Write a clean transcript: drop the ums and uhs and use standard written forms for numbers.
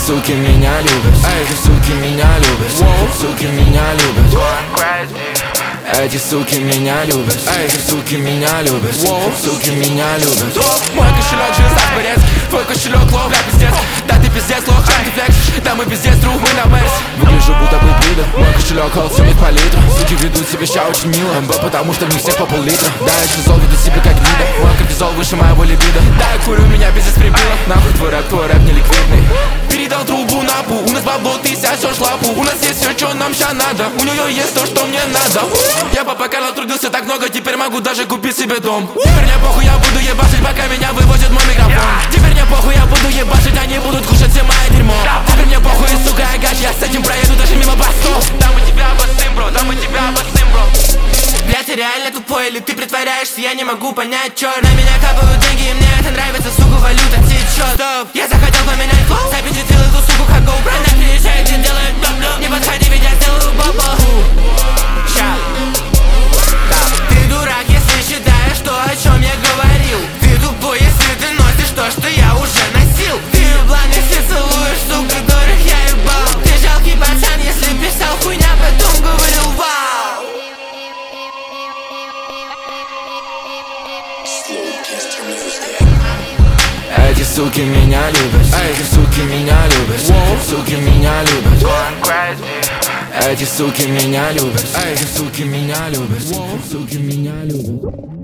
суки меня любят, эти суки меня любят, суки меня любят. Эти суки меня любят, эти суки меня любят, суки меня любят. Мой кошелек жизнь борец, твой кошелек лов, бля, пиздец. Да ты пиздец, лох, чем ты флексишь, да мы пиздец, друг, мы на Мерс. Выгляжу будто бы пидор, мой кошелек холод, все по литру. Суки ведут себя ща очень мило, потому что в них всех по пол-литра. Да, я шизол, веду себя как гнида, мой кортизол выше моего либидо. Да, я курю, меня пиздец прибило. Нахуй твой рэп не ликвидный. Передал трубу на пу, у нас бабло, ты сосешь лапу. У нас есть все, что нам ща надо, у нее есть то, что мне надо. Я папа Карло трудился так много, теперь могу даже купить себе дом. Теперь мне похуй, я буду ебашить, пока меня вывозит мой микрофон. Теперь мне похуй, я буду ебашить, они будут кушать все мое дерьмо. Теперь мне похуй, сука, агач, я с этим проеду даже мимо бастов. Да мы тебя обоссым, бро, да мы тебя обоссым, бро. Бля, ты реально тупой или ты притворяешься, я не могу понять, чё. На меня капают деньги, и мне это нравится, сука, валюта течет. Я захотел поменять флоу, запечатлел эту суку, как GoPro. Она приезжает и делает бла-бла. Не подходи, ведь я сделаю баба. Ща. Ты дурак, если считаешь то, о чем я говорил. Ты тупой, если ты носишь то, что я уже носил. Ты еблан, если целуешь сук, которых я ебал. Ты жалкий пацан, если писал хуйня, потом говорил вау. Эти суки меня любят, эти суки меня любят, суки меня любят. Эти суки меня любят, эти суки меня любят, суки меня любят.